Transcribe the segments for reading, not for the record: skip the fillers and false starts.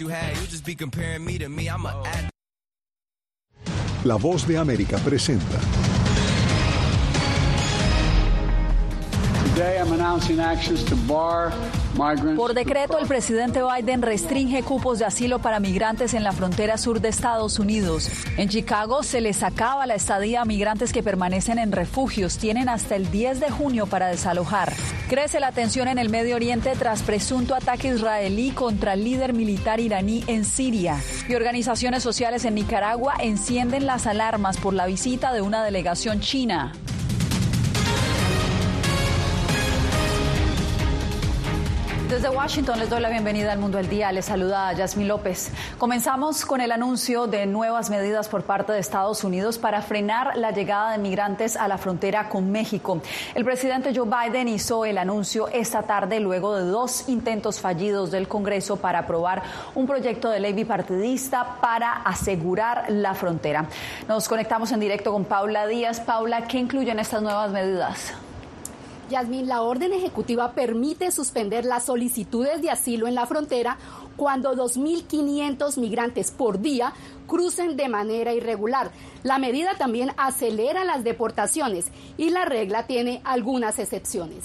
La Voz de América presenta. Por decreto, el presidente Biden restringe cupos de asilo para migrantes en la frontera sur de Estados Unidos. En Chicago se les acaba la estadía a migrantes que permanecen en refugios. Tienen hasta el 10 de junio para desalojar. Crece la tensión en el Medio Oriente tras presunto ataque israelí contra el líder militar iraní en Siria. Y organizaciones sociales en Nicaragua encienden las alarmas por la visita de una delegación china. Desde Washington les doy la bienvenida al Mundo al Día. Les saluda Yasmín López. Comenzamos con el anuncio de nuevas medidas por parte de Estados Unidos para frenar la llegada de migrantes a la frontera con México. El presidente Joe Biden hizo el anuncio esta tarde luego de 2 intentos fallidos del Congreso para aprobar un proyecto de ley bipartidista para asegurar la frontera. Nos conectamos en directo con Paula Díaz. Paula, ¿qué incluyen estas nuevas medidas? Yasmín, la orden ejecutiva permite suspender las solicitudes de asilo en la frontera cuando 2.500 migrantes por día crucen de manera irregular. La medida también acelera las deportaciones y la regla tiene algunas excepciones.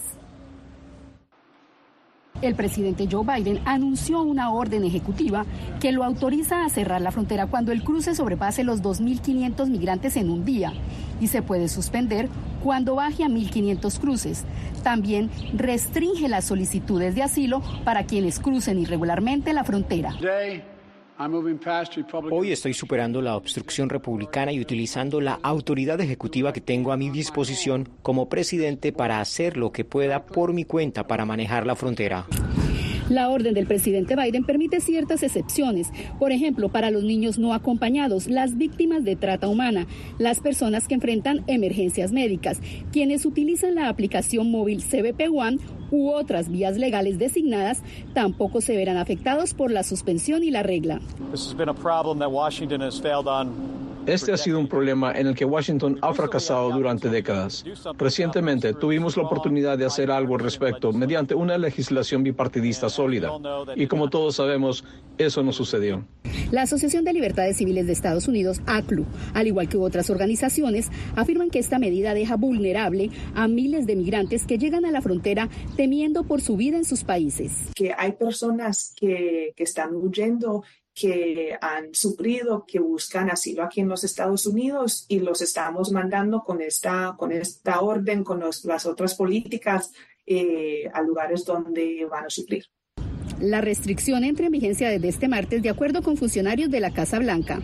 El presidente Joe Biden anunció una orden ejecutiva que lo autoriza a cerrar la frontera cuando el cruce sobrepase los 2.500 migrantes en un día y se puede suspender cuando baje a 1.500 cruces. También restringe las solicitudes de asilo para quienes crucen irregularmente la frontera. Hoy estoy superando la obstrucción republicana y utilizando la autoridad ejecutiva que tengo a mi disposición como presidente para hacer lo que pueda por mi cuenta para manejar la frontera. La orden del presidente Biden permite ciertas excepciones, por ejemplo, para los niños no acompañados, las víctimas de trata humana, las personas que enfrentan emergencias médicas, quienes utilizan la aplicación móvil CBP One u otras vías legales designadas, tampoco se verán afectados por la suspensión y la regla. Este ha sido un problema en el que Washington ha fracasado durante décadas. Recientemente tuvimos la oportunidad de hacer algo al respecto mediante una legislación bipartidista sólida. Y como todos sabemos, eso no sucedió. La Asociación de Libertades Civiles de Estados Unidos, ACLU, al igual que otras organizaciones, afirman que esta medida deja vulnerable a miles de migrantes que llegan a la frontera temiendo por su vida en sus países. Que hay personas que están huyendo, que han sufrido, que buscan asilo aquí en los Estados Unidos y los estamos mandando con esta orden, con las otras políticas a lugares donde van a sufrir. La restricción entra en vigencia desde este martes, de acuerdo con funcionarios de la Casa Blanca.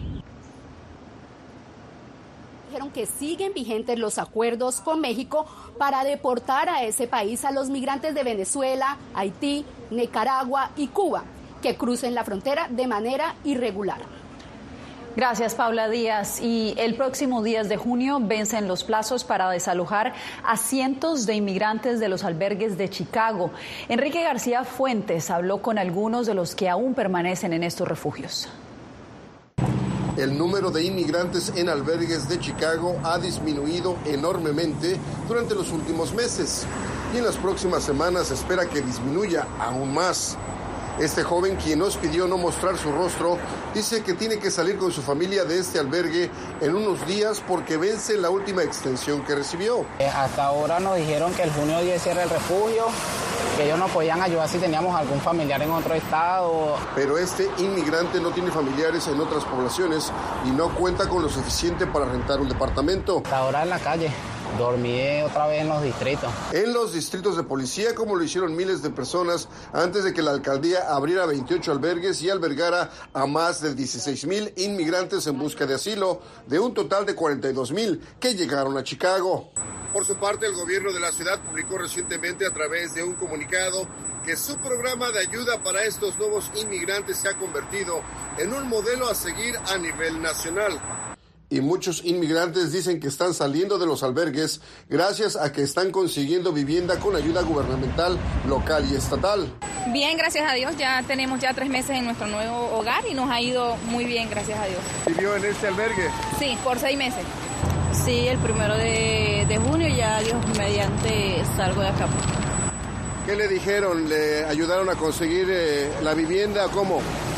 Dijeron que siguen vigentes los acuerdos con México para deportar a ese país a los migrantes de Venezuela, Haití, Nicaragua y Cuba, que crucen la frontera de manera irregular. Gracias, Paula Díaz. Y el próximo 10 de junio vencen los plazos para desalojar a cientos de inmigrantes de los albergues de Chicago. Enrique García Fuentes habló con algunos de los que aún permanecen en estos refugios. El número de inmigrantes en albergues de Chicago ha disminuido enormemente durante los últimos meses y en las próximas semanas se espera que disminuya aún más. Este joven, quien nos pidió no mostrar su rostro, dice que tiene que salir con su familia de este albergue en unos días porque vence la última extensión que recibió. Hasta ahora nos dijeron que el junio 10 cierra el refugio, que ellos nos podían ayudar si teníamos algún familiar en otro estado. Pero este inmigrante no tiene familiares en otras poblaciones y no cuenta con lo suficiente para rentar un departamento. Hasta ahora en la calle. Dormí otra vez en los distritos. En los distritos de policía, como lo hicieron miles de personas antes de que la alcaldía abriera 28 albergues y albergara a más de 16,000 inmigrantes en busca de asilo, de un total de 42,000 que llegaron a Chicago. Por su parte, el gobierno de la ciudad publicó recientemente a través de un comunicado que su programa de ayuda para estos nuevos inmigrantes se ha convertido en un modelo a seguir a nivel nacional. Y muchos inmigrantes dicen que están saliendo de los albergues gracias a que están consiguiendo vivienda con ayuda gubernamental, local y estatal. Bien, gracias a Dios. Ya tenemos 3 meses en nuestro nuevo hogar y nos ha ido muy bien, gracias a Dios. ¿Vivió en este albergue? Sí, por 6 meses. Sí, el 1 de junio ya Dios mediante salgo de acá. ¿Qué le dijeron? ¿Le ayudaron a conseguir la vivienda? ¿Cómo?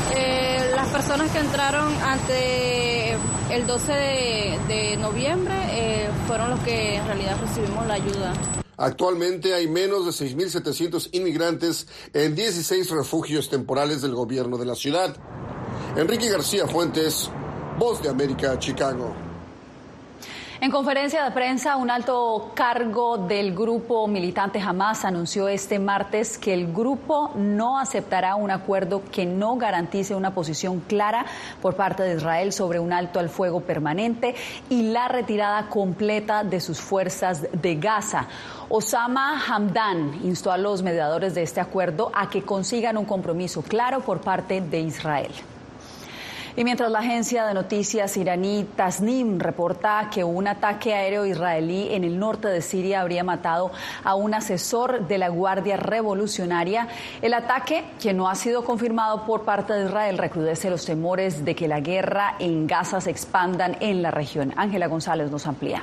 Las personas que entraron ante el 12 de noviembre fueron los que en realidad recibimos la ayuda. Actualmente hay menos de 6.700 inmigrantes en 16 refugios temporales del gobierno de la ciudad. Enrique García Fuentes, Voz de América, Chicago. En conferencia de prensa, un alto cargo del grupo militante Hamás anunció este martes que el grupo no aceptará un acuerdo que no garantice una posición clara por parte de Israel sobre un alto al fuego permanente y la retirada completa de sus fuerzas de Gaza. Osama Hamdan instó a los mediadores de este acuerdo a que consigan un compromiso claro por parte de Israel. Y mientras la agencia de noticias iraní Tasnim reporta que un ataque aéreo israelí en el norte de Siria habría matado a un asesor de la Guardia Revolucionaria, el ataque, que no ha sido confirmado por parte de Israel, recrudece los temores de que la guerra en Gaza se expandan en la región. Ángela González nos amplía.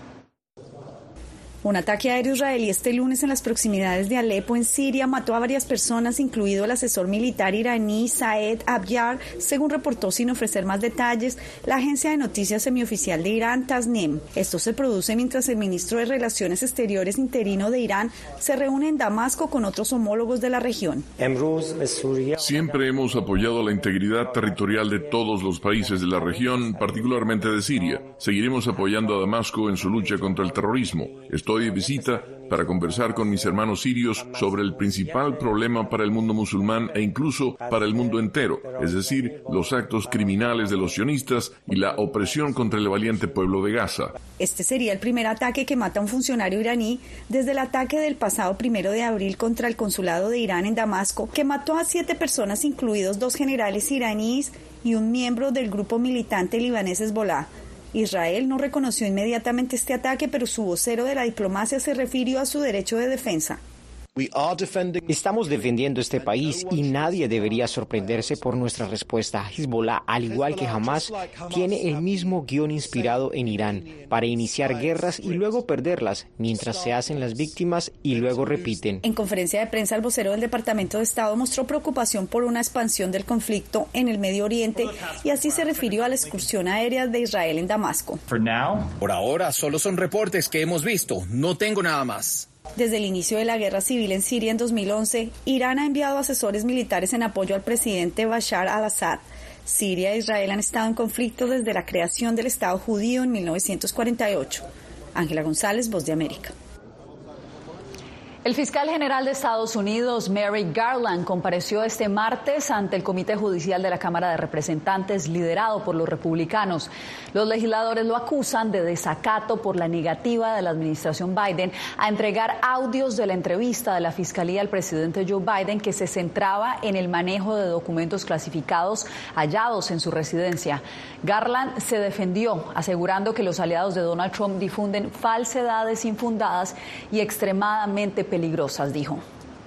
Un ataque aéreo israelí este lunes en las proximidades de Alepo, en Siria, mató a varias personas, incluido el asesor militar iraní Saed Abyar, según reportó sin ofrecer más detalles la agencia de noticias semioficial de Irán, Tasnim. Esto se produce mientras el ministro de Relaciones Exteriores interino de Irán se reúne en Damasco con otros homólogos de la región. Siempre hemos apoyado la integridad territorial de todos los países de la región, particularmente de Siria. Seguiremos apoyando a Damasco en su lucha contra el terrorismo. Estoy de visita para conversar con mis hermanos sirios sobre el principal problema para el mundo musulmán e incluso para el mundo entero, es decir, los actos criminales de los sionistas y la opresión contra el valiente pueblo de Gaza. Este sería el primer ataque que mata a un funcionario iraní desde el ataque del pasado 1 de abril contra el consulado de Irán en Damasco, que mató a 7 personas, incluidos 2 generales iraníes y un miembro del grupo militante libanés Hezbollah. Israel no reconoció inmediatamente este ataque, pero su vocero de la diplomacia se refirió a su derecho de defensa. Estamos defendiendo este país y nadie debería sorprenderse por nuestra respuesta. Hezbollah, al igual que Hamás, tiene el mismo guión inspirado en Irán para iniciar guerras y luego perderlas, mientras se hacen las víctimas y luego repiten. En conferencia de prensa, el vocero del Departamento de Estado mostró preocupación por una expansión del conflicto en el Medio Oriente y así se refirió a la excursión aérea de Israel en Damasco. Por ahora solo son reportes que hemos visto, no tengo nada más. Desde el inicio de la guerra civil en Siria en 2011, Irán ha enviado asesores militares en apoyo al presidente Bashar al-Assad. Siria e Israel han estado en conflicto desde la creación del Estado judío en 1948. Ángela González, Voz de América. El fiscal general de Estados Unidos, Merrick Garland, compareció este martes ante el Comité Judicial de la Cámara de Representantes, liderado por los republicanos. Los legisladores lo acusan de desacato por la negativa de la administración Biden a entregar audios de la entrevista de la Fiscalía al presidente Joe Biden, que se centraba en el manejo de documentos clasificados hallados en su residencia. Garland se defendió, asegurando que los aliados de Donald Trump difunden falsedades infundadas y extremadamente peligrosas, dijo.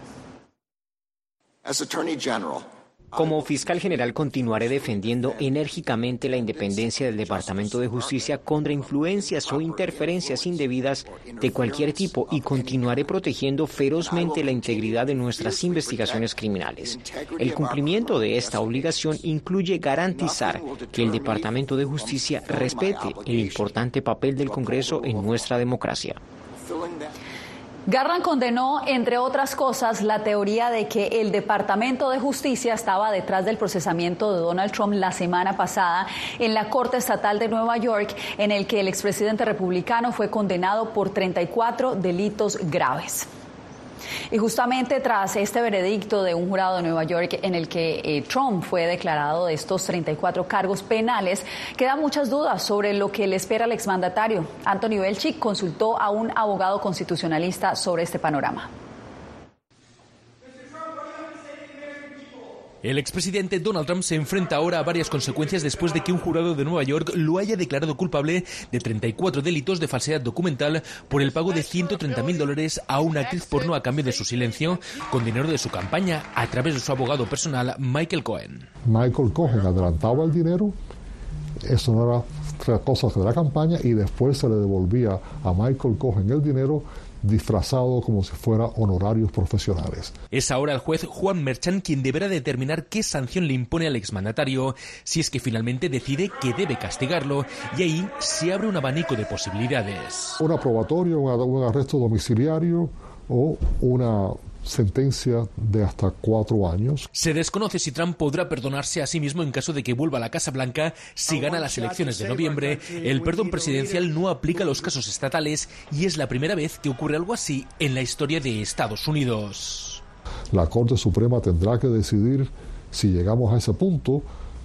Como fiscal general continuaré defendiendo enérgicamente la independencia del Departamento de Justicia contra influencias o interferencias indebidas de cualquier tipo y continuaré protegiendo ferozmente la integridad de nuestras investigaciones criminales. El cumplimiento de esta obligación incluye garantizar que el Departamento de Justicia respete el importante papel del Congreso en nuestra democracia. Garland condenó, entre otras cosas, la teoría de que el Departamento de Justicia estaba detrás del procesamiento de Donald Trump la semana pasada en la Corte Estatal de Nueva York, en el que el expresidente republicano fue condenado por 34 delitos graves. Y justamente tras este veredicto de un jurado de Nueva York en el que Trump fue declarado de estos 34 cargos penales, quedan muchas dudas sobre lo que le espera al exmandatario. Anthony Belchik consultó a un abogado constitucionalista sobre este panorama. El expresidente Donald Trump se enfrenta ahora a varias consecuencias después de que un jurado de Nueva York lo haya declarado culpable de 34 delitos de falsedad documental por el pago de $130,000 a una actriz porno a cambio de su silencio, con dinero de su campaña, a través de su abogado personal, Michael Cohen. Michael Cohen adelantaba el dinero, eso no era otra cosa que de la campaña, y después se le devolvía a Michael Cohen el dinero disfrazado como si fuera honorarios profesionales. Es ahora el juez Juan Merchan quien deberá determinar qué sanción le impone al exmandatario, si es que finalmente decide que debe castigarlo, y ahí se abre un abanico de posibilidades. Una probatoria, un arresto domiciliario o una sentencia de hasta 4 años. Se desconoce si Trump podrá perdonarse a sí mismo en caso de que vuelva a la Casa Blanca si gana las elecciones de noviembre. El perdón presidencial no aplica a los casos estatales y es la primera vez que ocurre algo así en la historia de Estados Unidos. La Corte Suprema tendrá que decidir, si llegamos a ese punto,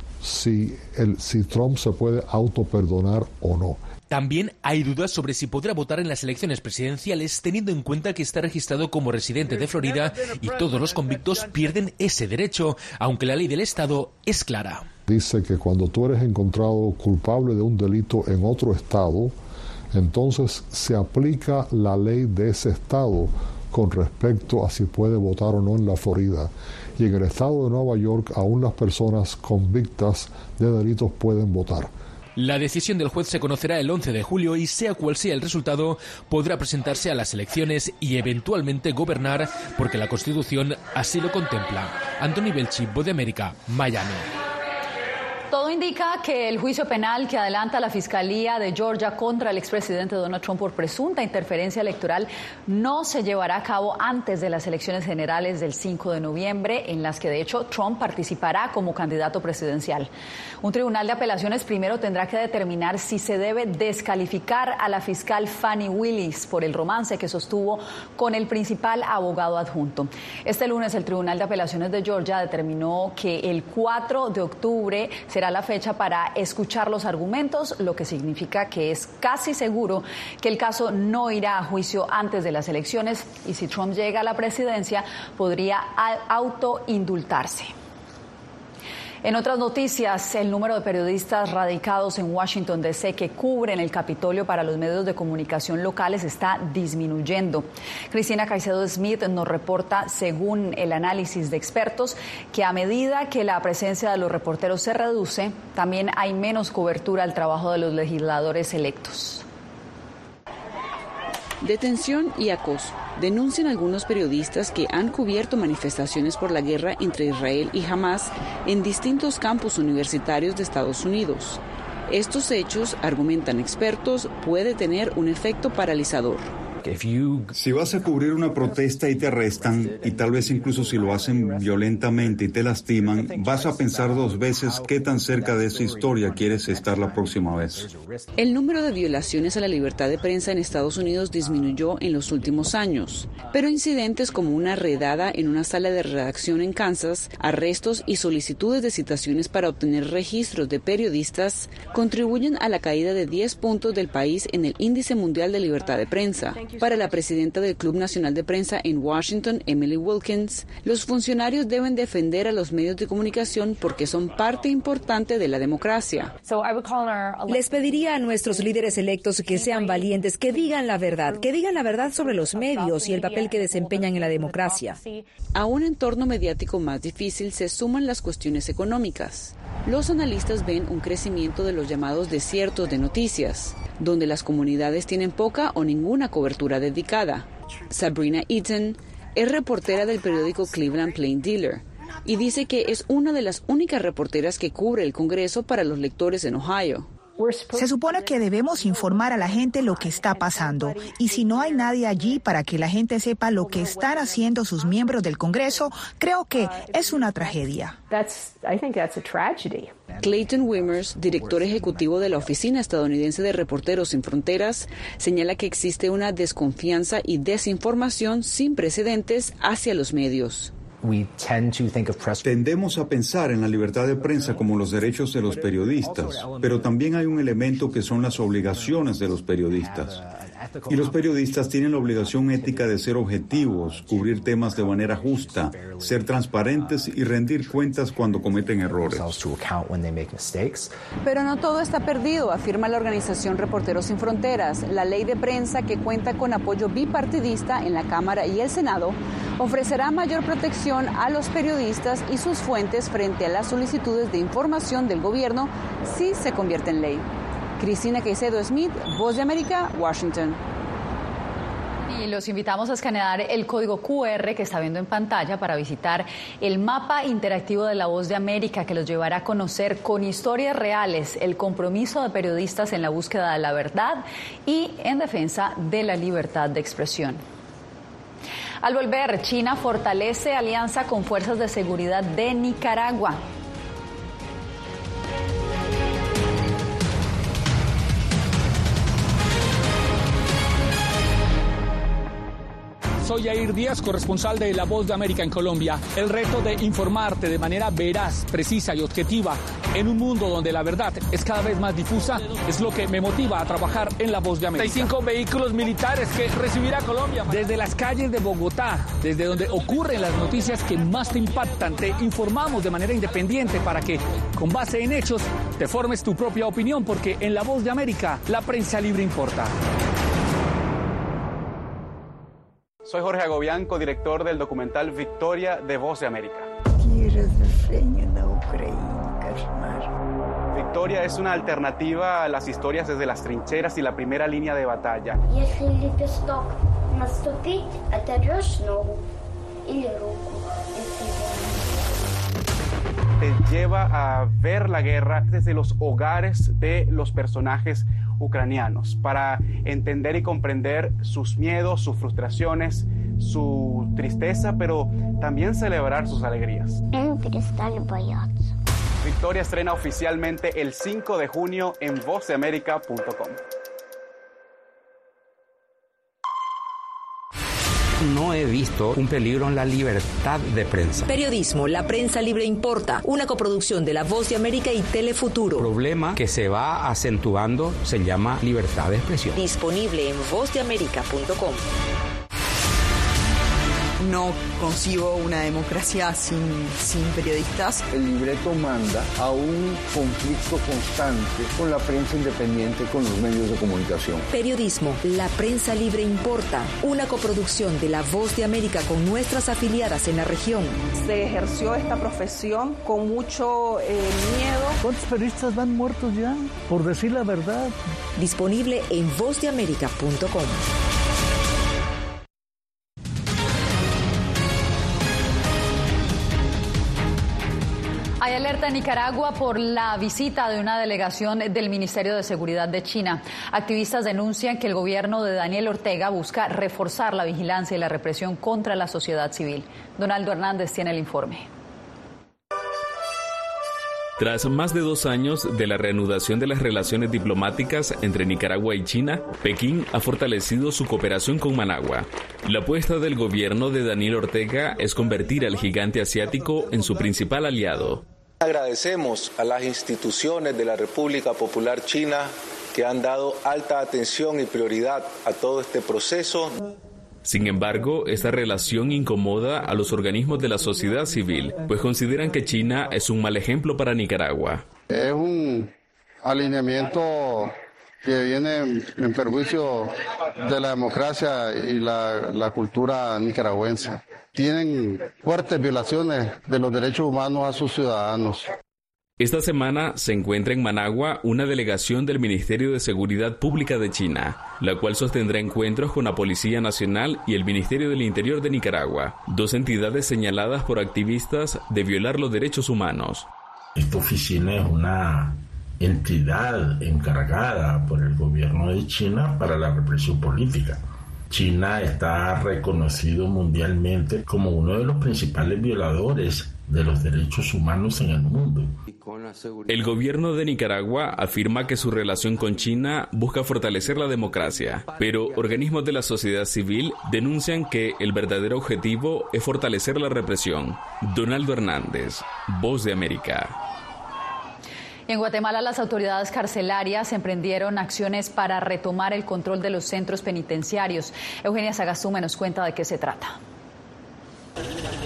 si Trump se puede autoperdonar o no. También hay dudas sobre si podrá votar en las elecciones presidenciales, teniendo en cuenta que está registrado como residente de Florida y todos los convictos pierden ese derecho, aunque la ley del estado es clara. Dice que cuando tú eres encontrado culpable de un delito en otro estado, entonces se aplica la ley de ese estado con respecto a si puede votar o no en la Florida. Y en el estado de Nueva York, aún las personas convictas de delitos pueden votar. La decisión del juez se conocerá el 11 de julio y sea cual sea el resultado, podrá presentarse a las elecciones y eventualmente gobernar, porque la Constitución así lo contempla. Anthony Belchi, Voz de América, Miami. Todo indica que el juicio penal que adelanta la Fiscalía de Georgia contra el expresidente Donald Trump por presunta interferencia electoral no se llevará a cabo antes de las elecciones generales del 5 de noviembre, en las que de hecho Trump participará como candidato presidencial. Un tribunal de apelaciones primero tendrá que determinar si se debe descalificar a la fiscal Fani Willis por el romance que sostuvo con el principal abogado adjunto. Este lunes el Tribunal de Apelaciones de Georgia determinó que el 4 de octubre será la fecha para escuchar los argumentos, lo que significa que es casi seguro que el caso no irá a juicio antes de las elecciones y si Trump llega a la presidencia podría autoindultarse. En otras noticias, el número de periodistas radicados en Washington, D.C. que cubren el Capitolio para los medios de comunicación locales está disminuyendo. Cristina Caicedo Smith nos reporta, según el análisis de expertos, que a medida que la presencia de los reporteros se reduce, también hay menos cobertura al trabajo de los legisladores electos. Detención y acoso. Denuncian algunos periodistas que han cubierto manifestaciones por la guerra entre Israel y Hamás en distintos campus universitarios de Estados Unidos. Estos hechos, argumentan expertos, puede tener un efecto paralizador. Si vas a cubrir una protesta y te arrestan, y tal vez incluso si lo hacen violentamente y te lastiman, vas a pensar 2 veces qué tan cerca de esa historia quieres estar la próxima vez. El número de violaciones a la libertad de prensa en Estados Unidos disminuyó en los últimos años, pero incidentes como una redada en una sala de redacción en Kansas, arrestos y solicitudes de citaciones para obtener registros de periodistas contribuyen a la caída de 10 puntos del país en el Índice Mundial de Libertad de Prensa. Para la presidenta del Club Nacional de Prensa en Washington, Emily Wilkins, los funcionarios deben defender a los medios de comunicación porque son parte importante de la democracia. Les pediría a nuestros líderes electos que sean valientes, que digan la verdad sobre los medios y el papel que desempeñan en la democracia. A un entorno mediático más difícil se suman las cuestiones económicas. Los analistas ven un crecimiento de los llamados desiertos de noticias, donde las comunidades tienen poca o ninguna cobertura dedicada. Sabrina Eaton es reportera del periódico Cleveland Plain Dealer y dice que es una de las únicas reporteras que cubre el Congreso para los lectores en Ohio. Se supone que debemos informar a la gente lo que está pasando y si no hay nadie allí para que la gente sepa lo que están haciendo sus miembros del Congreso, creo que es una tragedia. Clayton Wimmers, director ejecutivo de la Oficina Estadounidense de Reporteros Sin Fronteras, señala que existe una desconfianza y desinformación sin precedentes hacia los medios. Tendemos a pensar en la libertad de prensa como los derechos de los periodistas, pero también hay un elemento que son las obligaciones de los periodistas. Y los periodistas tienen la obligación ética de ser objetivos, cubrir temas de manera justa, ser transparentes y rendir cuentas cuando cometen errores. Pero no todo está perdido, afirma la organización Reporteros Sin Fronteras. La ley de prensa, que cuenta con apoyo bipartidista en la Cámara y el Senado, ofrecerá mayor protección a los periodistas y sus fuentes frente a las solicitudes de información del gobierno si se convierte en ley. Cristina Caicedo Smith, Voz de América, Washington. Y los invitamos a escanear el código QR que está viendo en pantalla para visitar el mapa interactivo de La Voz de América, que los llevará a conocer con historias reales el compromiso de periodistas en la búsqueda de la verdad y en defensa de la libertad de expresión. Al volver, China fortalece alianza con fuerzas de seguridad de Nicaragua. Soy Yair Díaz, corresponsal de La Voz de América en Colombia. El reto de informarte de manera veraz, precisa y objetiva en un mundo donde la verdad es cada vez más difusa es lo que me motiva a trabajar en La Voz de América. 35 vehículos militares que recibirá Colombia. Desde las calles de Bogotá, desde donde ocurren las noticias que más te impactan, te informamos de manera independiente para que, con base en hechos, te formes tu propia opinión, porque en La Voz de América la prensa libre importa. Soy Jorge Agobián, codirector del documental Victoria de Voz de América. Victoria es una alternativa a las historias desde las trincheras y la primera línea de batalla. Te lleva a ver la guerra desde los hogares de los personajes ucranianos para entender y comprender sus miedos, sus frustraciones, su tristeza, pero también celebrar sus alegrías. Victoria estrena oficialmente el 5 de junio en vozdeamerica.com. No he visto un peligro en la libertad de prensa. Periodismo, la prensa libre importa. Una coproducción de La Voz de América y Telefuturo. El problema que se va acentuando se llama libertad de expresión. Disponible en vozdeamerica.com. No concibo una democracia sin periodistas. El libreto manda a un conflicto constante con la prensa independiente, con los medios de comunicación. Periodismo, la prensa libre importa. Una coproducción de La Voz de América con nuestras afiliadas en la región. Se ejerció esta profesión con mucho miedo. ¿Cuántos periodistas van muertos ya por decir la verdad? Disponible en vozdeamerica.com. Hay alerta en Nicaragua por la visita de una delegación del Ministerio de Seguridad de China. Activistas denuncian que el gobierno de Daniel Ortega busca reforzar la vigilancia y la represión contra la sociedad civil. Donaldo Hernández tiene el informe. Tras más de 2 años de la reanudación de las relaciones diplomáticas entre Nicaragua y China, Pekín ha fortalecido su cooperación con Managua. La apuesta del gobierno de Daniel Ortega es convertir al gigante asiático en su principal aliado. Agradecemos a las instituciones de la República Popular China que han dado alta atención y prioridad a todo este proceso. Sin embargo, esta relación incomoda a los organismos de la sociedad civil, pues consideran que China es un mal ejemplo para Nicaragua. Es un alineamiento que viene en perjuicio de la democracia y la cultura nicaragüense. Tienen fuertes violaciones de los derechos humanos a sus ciudadanos. Esta semana se encuentra en Managua una delegación del Ministerio de Seguridad Pública de China, la cual sostendrá encuentros con la Policía Nacional y el Ministerio del Interior de Nicaragua, 2 entidades señaladas por activistas de violar los derechos humanos. Esta oficina es una entidad encargada por el gobierno de China para la represión política. China está reconocido mundialmente como uno de los principales violadores de los derechos humanos en el mundo. El gobierno de Nicaragua afirma que su relación con China busca fortalecer la democracia, pero organismos de la sociedad civil denuncian que el verdadero objetivo es fortalecer la represión. Donaldo Hernández, Voz de América. En Guatemala, las autoridades carcelarias emprendieron acciones para retomar el control de los centros penitenciarios. Eugenia Sagastume nos cuenta de qué se trata.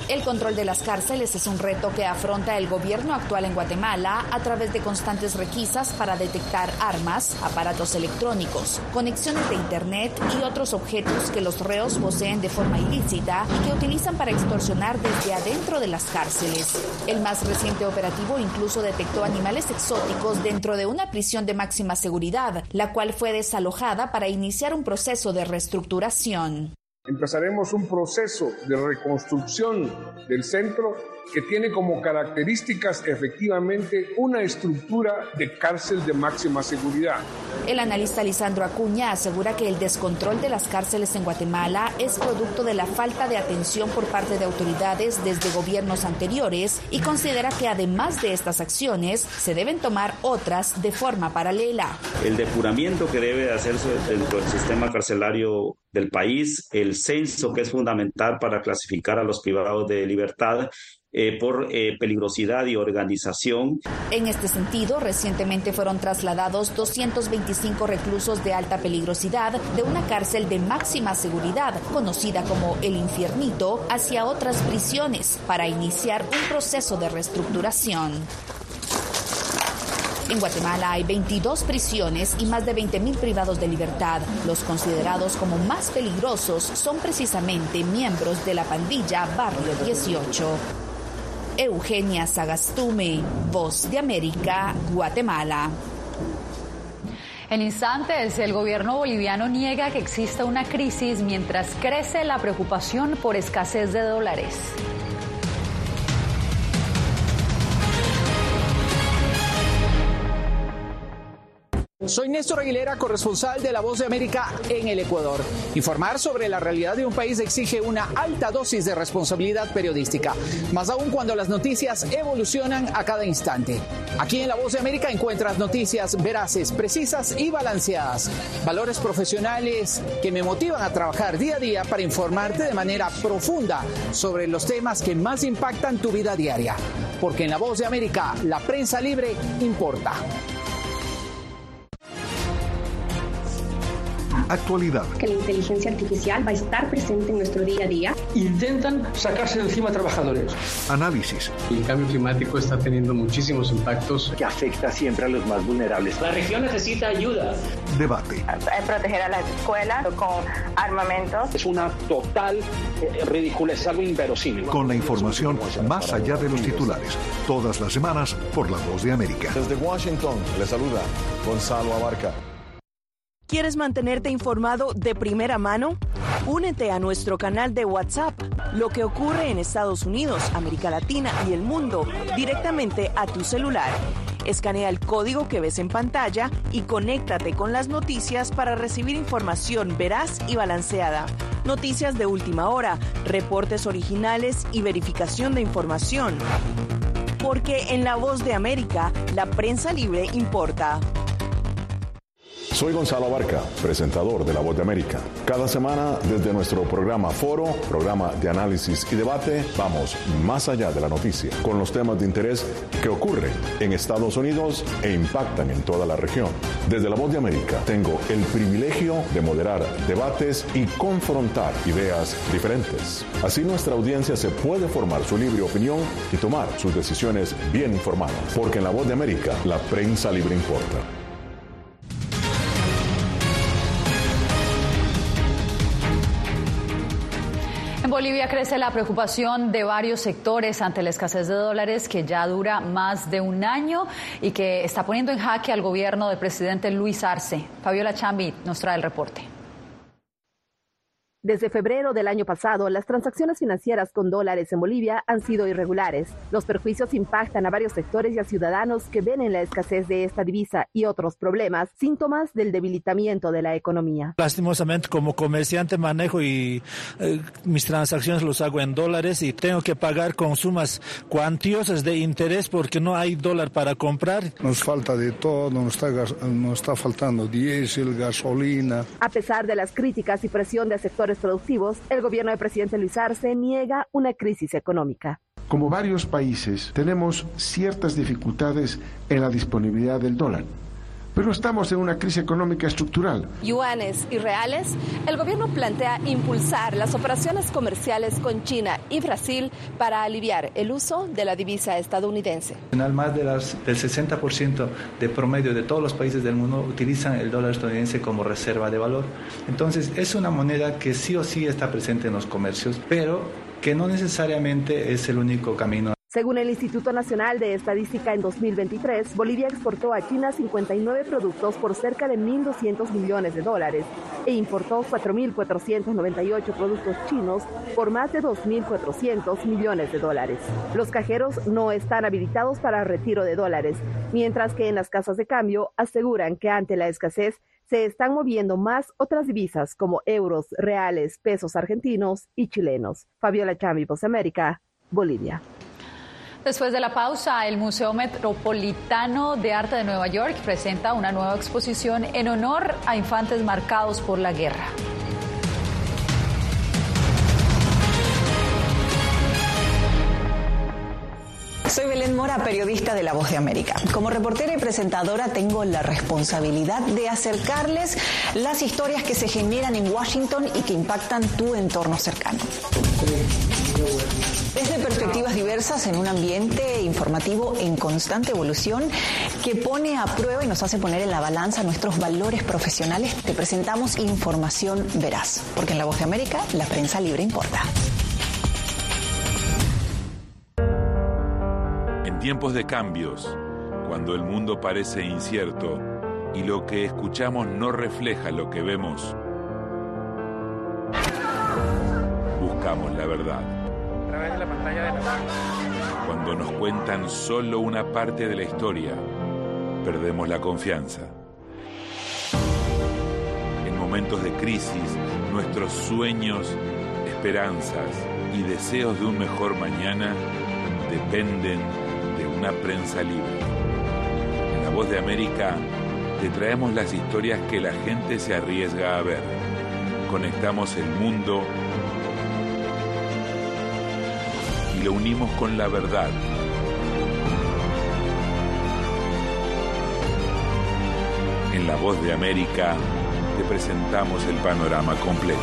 El control de las cárceles es un reto que afronta el gobierno actual en Guatemala a través de constantes requisas para detectar armas, aparatos electrónicos, conexiones de internet y otros objetos que los reos poseen de forma ilícita y que utilizan para extorsionar desde adentro de las cárceles. El más reciente operativo incluso detectó animales exóticos dentro de una prisión de máxima seguridad, la cual fue desalojada para iniciar un proceso de reestructuración. Empezaremos un proceso de reconstrucción del centro que tiene como características efectivamente una estructura de cárcel de máxima seguridad. El analista Lisandro Acuña asegura que el descontrol de las cárceles en Guatemala es producto de la falta de atención por parte de autoridades desde gobiernos anteriores y considera que además de estas acciones se deben tomar otras de forma paralela. El depuramiento que debe hacerse dentro del sistema carcelario del país, el censo que es fundamental para clasificar a los privados de libertad por peligrosidad y organización. En este sentido, recientemente fueron trasladados 225 reclusos de alta peligrosidad de una cárcel de máxima seguridad, conocida como El Infiernito, hacia otras prisiones para iniciar un proceso de reestructuración. En Guatemala hay 22 prisiones y más de 20,000 privados de libertad. Los considerados como más peligrosos son precisamente miembros de la pandilla Barrio 18. Eugenia Sagastume, Voz de América, Guatemala. En instantes, el gobierno boliviano niega que exista una crisis mientras crece la preocupación por escasez de dólares. Soy Néstor Aguilera, corresponsal de La Voz de América en el Ecuador. Informar sobre la realidad de un país exige una alta dosis de responsabilidad periodística, más aún cuando las noticias evolucionan a cada instante. Aquí en La Voz de América encuentras noticias veraces, precisas y balanceadas. Valores profesionales que me motivan a trabajar día a día para informarte de manera profunda sobre los temas que más impactan tu vida diaria. Porque en La Voz de América, la prensa libre importa. Actualidad. Que la inteligencia artificial va a estar presente en nuestro día a día. Intentan sacarse de encima a trabajadores. Análisis. El cambio climático está teniendo muchísimos impactos que afecta siempre a los más vulnerables. La región necesita ayuda. Debate. Proteger a las escuelas con armamentos. Es una total ridiculez, es algo inverosímil. Con la información más allá de los titulares. Todas las semanas por La Voz de América. Desde Washington, le saluda Gonzalo Abarca. ¿Quieres mantenerte informado de primera mano? Únete a nuestro canal de WhatsApp. Lo que ocurre en Estados Unidos, América Latina y el mundo directamente a tu celular. Escanea el código que ves en pantalla y conéctate con las noticias para recibir información veraz y balanceada. Noticias de última hora, reportes originales y verificación de información. Porque en La Voz de América, la prensa libre importa. Soy Gonzalo Abarca, presentador de La Voz de América. Cada semana, desde nuestro programa Foro, programa de análisis y debate, vamos más allá de la noticia, con los temas de interés que ocurren en Estados Unidos e impactan en toda la región. Desde La Voz de América, tengo el privilegio de moderar debates y confrontar ideas diferentes. Así nuestra audiencia se puede formar su libre opinión y tomar sus decisiones bien informadas. Porque en La Voz de América, la prensa libre importa. En Bolivia crece la preocupación de varios sectores ante la escasez de dólares que ya dura más de un año y que está poniendo en jaque al gobierno del presidente Luis Arce. Fabiola Chambi nos trae el reporte. Desde febrero del año pasado, las transacciones financieras con dólares en Bolivia han sido irregulares. Los perjuicios impactan a varios sectores y a ciudadanos que ven en la escasez de esta divisa y otros problemas, síntomas del debilitamiento de la economía. Lastimosamente, como comerciante manejo y mis transacciones los hago en dólares y tengo que pagar con sumas cuantiosas de interés porque no hay dólar para comprar. Nos falta de todo, nos está faltando diésel, gasolina. A pesar de las críticas y presión de sectores productivos, el gobierno del presidente Luis Arce niega una crisis económica. Como varios países, tenemos ciertas dificultades en la disponibilidad del dólar. pero estamos en una crisis económica estructural. Yuanes y reales, el gobierno plantea impulsar las operaciones comerciales con China y Brasil para aliviar el uso de la divisa estadounidense. Más del 60% de promedio de todos los países del mundo utilizan el dólar estadounidense como reserva de valor. Entonces es una moneda que sí o sí está presente en los comercios, pero que no necesariamente es el único camino. Según el Instituto Nacional de Estadística, en 2023, Bolivia exportó a China 59 productos por cerca de $1.200 millones e importó 4.498 productos chinos por más de $2.400 millones. Los cajeros no están habilitados para retiro de dólares, mientras que en las casas de cambio aseguran que ante la escasez se están moviendo más otras divisas como euros, reales, pesos argentinos y chilenos. Fabiola Chambi, Voz de América, Bolivia. Después de la pausa, el Museo Metropolitano de Arte de Nueva York presenta una nueva exposición en honor a infantes marcados por la guerra. Soy Belén Mora, periodista de La Voz de América. Como reportera y presentadora tengo la responsabilidad de acercarles las historias que se generan en Washington y que impactan tu entorno cercano. Desde perspectivas diversas en un ambiente informativo en constante evolución que pone a prueba y nos hace poner en la balanza nuestros valores profesionales, te presentamos información veraz, porque en La Voz de América la prensa libre importa. En tiempos de cambios, cuando el mundo parece incierto y lo que escuchamos no refleja lo que vemos, buscamos la verdad. A través de la pantalla de la... Cuando nos cuentan solo una parte de la historia, perdemos la confianza. En momentos de crisis, nuestros sueños, esperanzas y deseos de un mejor mañana dependen de una prensa libre. En La Voz de América te traemos las historias que la gente se arriesga a ver. Conectamos el mundo y lo unimos con la verdad. En La Voz de América te presentamos el panorama completo.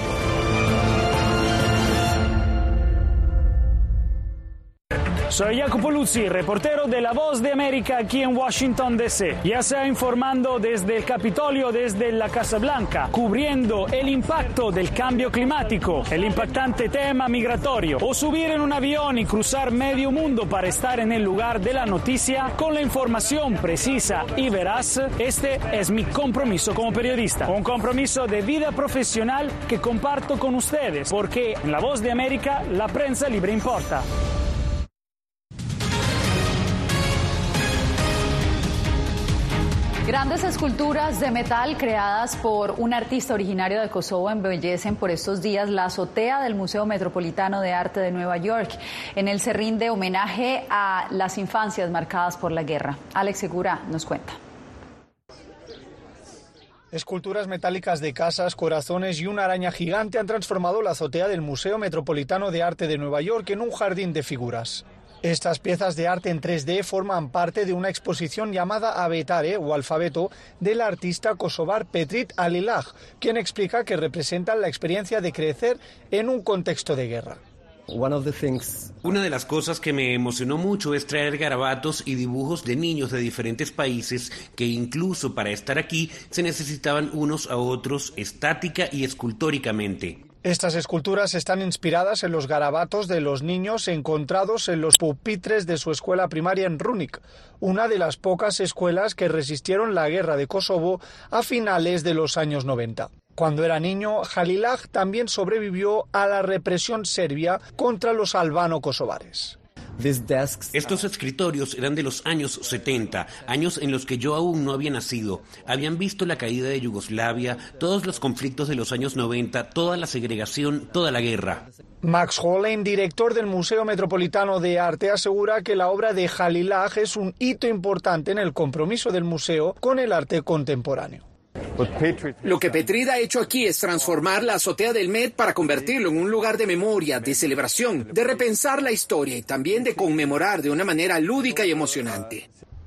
Soy Jacopo Luzzi, reportero de La Voz de América aquí en Washington, D.C. Ya sea informando desde el Capitolio, desde la Casa Blanca, cubriendo el impacto del cambio climático, el impactante tema migratorio, o subir en un avión y cruzar medio mundo para estar en el lugar de la noticia con la información precisa y veraz, este es mi compromiso como periodista. Un compromiso de vida profesional que comparto con ustedes, porque en La Voz de América la prensa libre importa. Grandes esculturas de metal creadas por un artista originario de Kosovo embellecen por estos días la azotea del Museo Metropolitano de Arte de Nueva York. En él se rinde homenaje a las infancias marcadas por la guerra. Alex Segura nos cuenta. Esculturas metálicas de casas, corazones y una araña gigante han transformado la azotea del Museo Metropolitano de Arte de Nueva York en un jardín de figuras. Estas piezas de arte en 3D forman parte de una exposición llamada Abetare o Alfabeto del artista kosovar Petrit Alilah, quien explica que representan la experiencia de crecer en un contexto de guerra. Una de las cosas que me emocionó mucho es traer garabatos y dibujos de niños de diferentes países que incluso para estar aquí se necesitaban unos a otros estática y escultóricamente. Estas esculturas están inspiradas en los garabatos de los niños encontrados en los pupitres de su escuela primaria en Runik, una de las pocas escuelas que resistieron la guerra de Kosovo a finales de los años 90. Cuando era niño, Alilah también sobrevivió a la represión serbia contra los albano-kosovares. Estos escritorios eran de los años 70, años en los que yo aún no había nacido. Habían visto la caída de Yugoslavia, todos los conflictos de los años 90, toda la segregación, toda la guerra. Max Hollein, director del Museo Metropolitano de Arte, asegura que la obra de Alilah es un hito importante en el compromiso del museo con el arte contemporáneo. Lo que Petrit ha hecho aquí es transformar la azotea del Met para convertirlo en un lugar de memoria, de celebración, de repensar la historia y también de conmemorar de una manera lúdica y emocionante.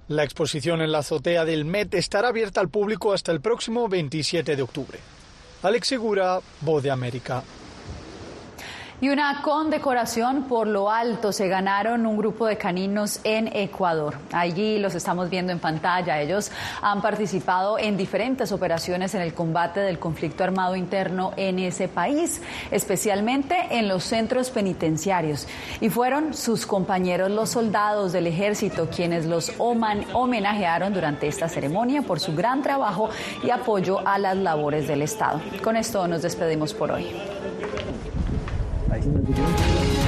La exposición en la azotea del Met estará abierta al público hasta el próximo 27 de octubre. Alex Segura, Voz de América. Y una condecoración por lo alto se ganaron un grupo de caninos en Ecuador. Allí los estamos viendo en pantalla. Ellos han participado en diferentes operaciones en el combate del conflicto armado interno en ese país, especialmente en los centros penitenciarios. Y fueron sus compañeros, los soldados del ejército, quienes los homenajearon durante esta ceremonia por su gran trabajo y apoyo a las labores del Estado. Con esto nos despedimos por hoy.